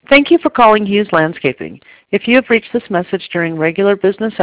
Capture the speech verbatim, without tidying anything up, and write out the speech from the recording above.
Thank you for calling Hughes Landscaping. If you have reached this message during regular business